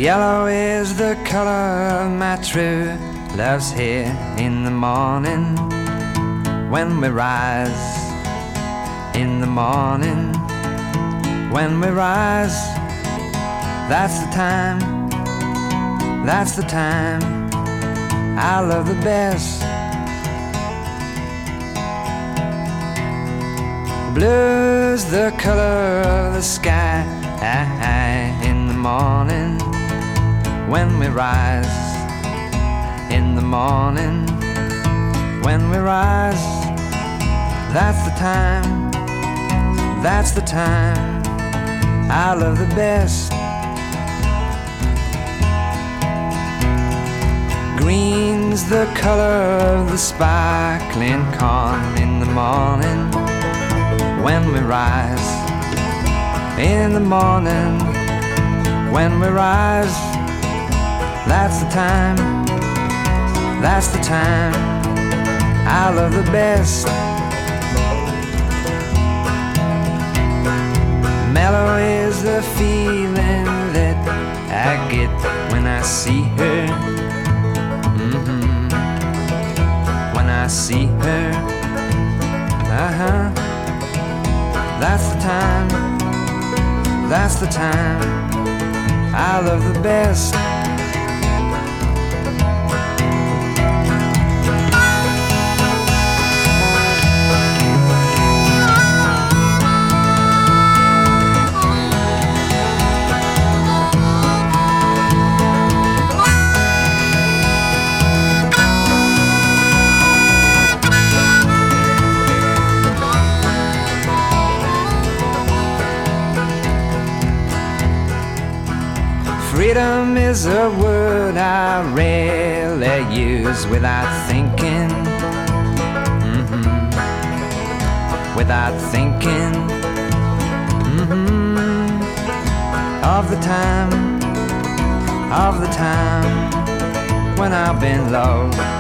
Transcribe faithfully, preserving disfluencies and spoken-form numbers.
Yellow is the color of my true love's hair. In the morning when we rise, in the morning when we rise, that's the time, that's the time I love the best. Blue's the color of the sky. In the morning when we rise, in the morning when we rise, that's the time, that's the time I love the best. Green's the color of the sparkling corn. In the morning when we rise, in the morning when we rise, that's the time, that's the time I love the best. Mellow is the feeling that I get when I see her. Mm-hmm. When I see her, uh-huh. That's the time, that's the time I love the best. Freedom is a word I rarely use without thinking, mm-hmm. Without thinking, mm-hmm. Of the time, of the time when I've been low.